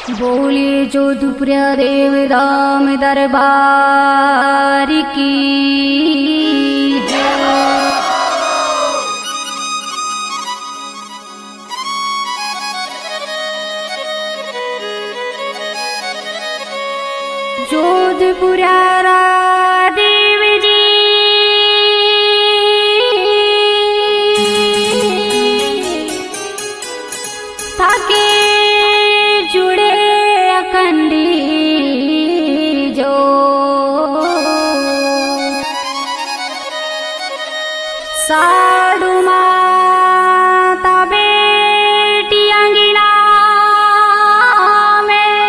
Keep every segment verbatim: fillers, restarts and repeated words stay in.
बोलिए जोधपुरिया देव दाम दरबार की जय। जोधपुरिया देव जी ताके जुड़े अखंडी जो साडू माता बेटी अंगिना में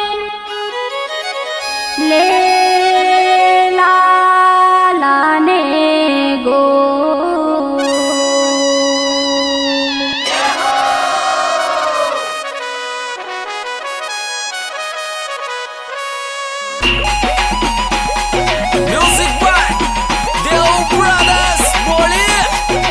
ले लाने गो Music by Deo Brothers, बोलिए।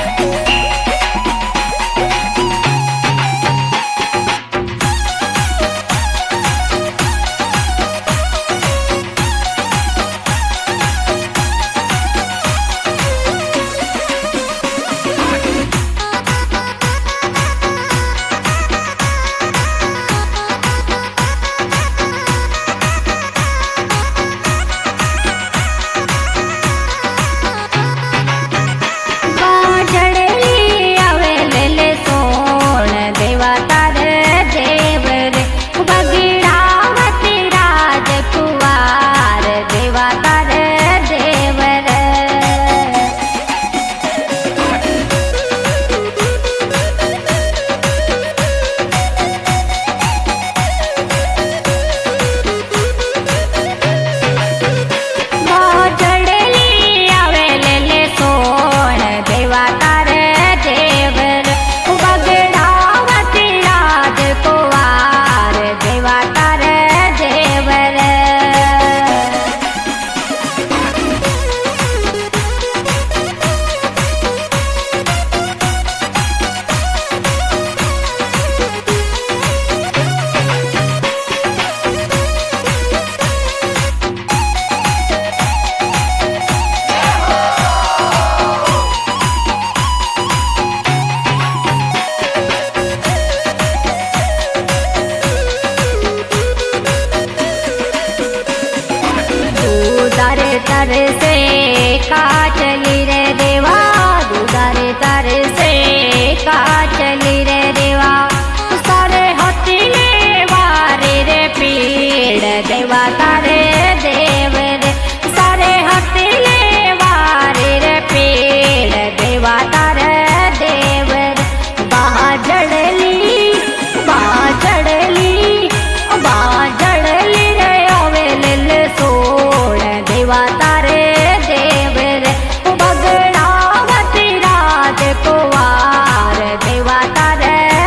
तर से का चली रे देवा, दूधर तर से का चली रे देवा, सारे हथिले वारे रे पीड़ देवा तारे देव रे, सारे हथिले वारे रे पीड़ देवा तारे देव रे। बाहा जड़ली बाहा जड़ली बाहा जड़ली रे अवेल सोड़ देवा तारे देव रे, बगड़ावती राज कुवार देवा तारे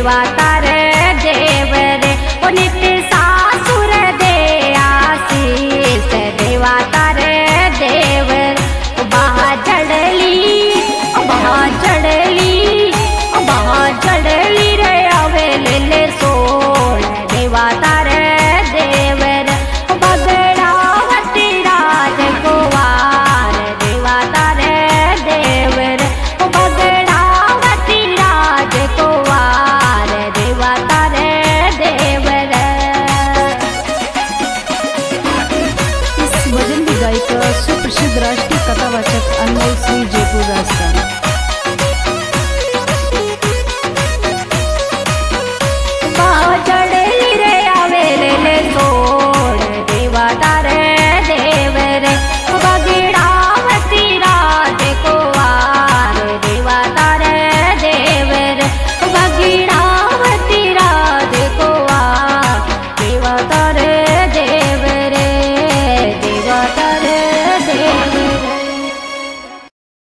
देवा तारे देवर ओ नित्य सासुर दे आशीष देवा तारे देवर बहा चढ़ली बहा चढ़ली बहा चढ़ली रे आवे ले सोल देवा तारे देवर बगड़ावती राज कुवार देवा तारे देवर बगड़ावती राज कुवार देवा तारे देवर। इस भजन की गायिका सुप्रसिद्ध राष्ट्रीय कथावाचक अनमोल सिंह जयपुर राजस्थान।